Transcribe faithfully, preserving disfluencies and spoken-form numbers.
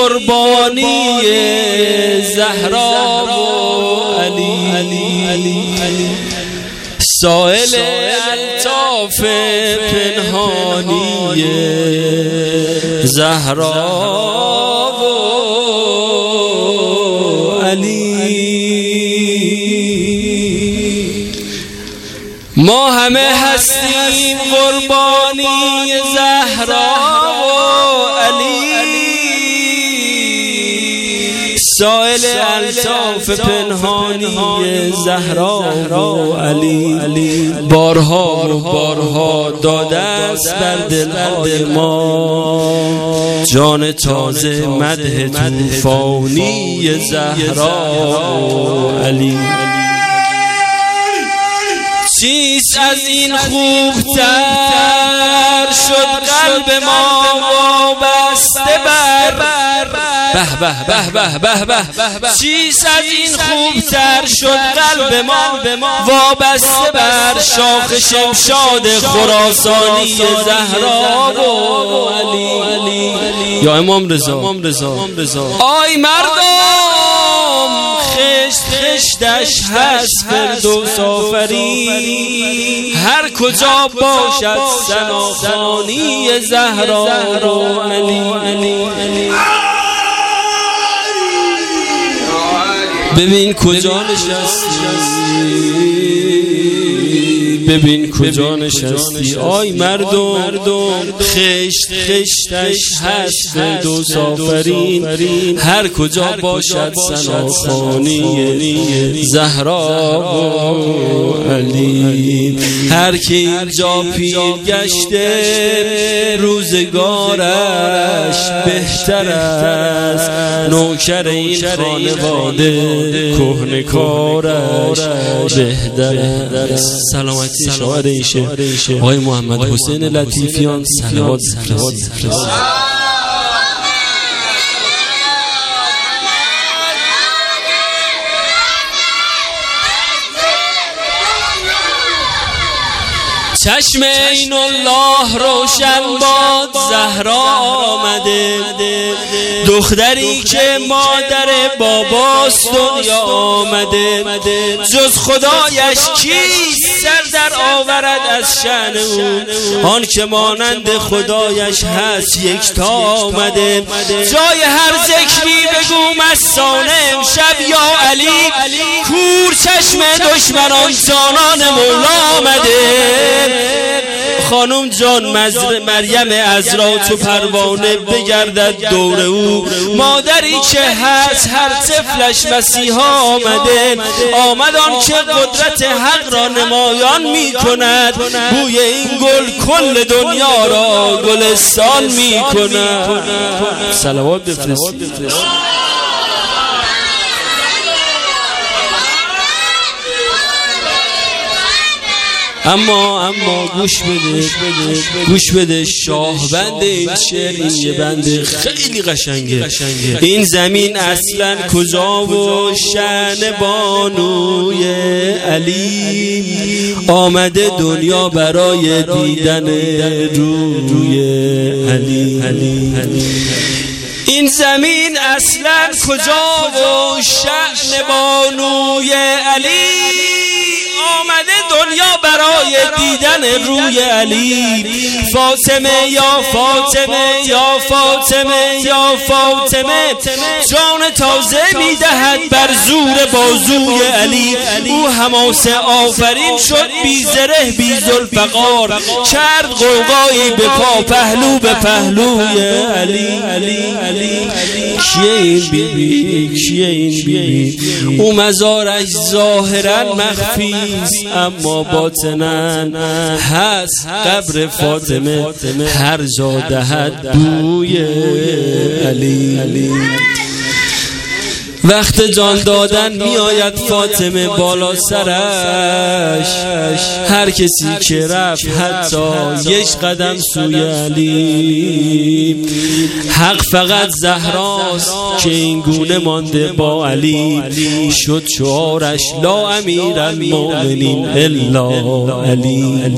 قربانی زهرا و علی، سائل الطاف پنهانی زهرا و علی. ما همه هستیم قربانی زهرا و علی، سائل الطاف پنهانی زهرا و علی. بارها و بارها داده است بر دل ما جان تازه مدح طوفانی زهرا و علی. چیست از این خوبتر شد قلب ما وابسته بر به به به به به به. چیست از این خوبتر شد قلب ما وابسته بر شاخ شمشاد خراسانی زهرا و علی. یا امام رضا آی مردم خشت خشتش هست فردوس آفرین، هر کجا باشد ثناخوانی زهرا و علی. ببین کجا نشستی، ببین کجا نشستی آی مردم، خشت خشتش هست فردوس آفرین، هر کجا باشد ثناخوانی زهرا و علی. هر که اینجا پیر گشته روزگارش بهتر است، نوکر این خانواده کهنه کارش بهتر است. سلامتی شاعر ایشه آقای محمد حسین لطیفیان صلوات بفرستید. چشم این الله روشن باد زهرا آمده، دختری که مادر باباست دنیا آمده، جز خدایش کیست سر در آورد از شأن او، آن که مانند خدایش هست یکتا آمده. جای هر ذکری بگو مستانه امشب یا علی، کور چشم دشمنان جانان مولا آمده. خانم جان مریم عذرا تو پروانه بگردد دور او، مادری که هست هر طفلش مسیحا آمده. آمد آن که قدرت حق را نمایان می کند، بوی این گل کل دنیا را گلستان می کند. صلوات بفرستید. اما اما گوش بده گوش بده شاهبند این شعر این یه بنده خیلی قشنگه. این زمین اصلا کجا و شأن بانوی علی، آمده دنیا برای دیدن روی علی. این زمین اصلا کجا و شأن بانوی علی، آمده دنیا برای دیدن روی علی. فاطمه یا فاطمه یا فاطمه یا فاطمه، جان تازه میدهد بر زور بازوی علی. او حماسه آفرین شد بی زره بی ذوالفقار، کرد غوغایی به پا پهلو به پهلوی علی. کیه این بیبی کیه این بیبی؟ او مزارش ظاهرا مخفی اما باطنن هست قبر فاطمه، هر جا دهد بوی علی. وقت جان دادن می آید فاطمه بالا سرش، هر کسی که رفت حتی یک قدم سوی علی. حق فقط زهراست که این گونه مانده با علی، شد شعارش لا امیر المؤمنین الا علی.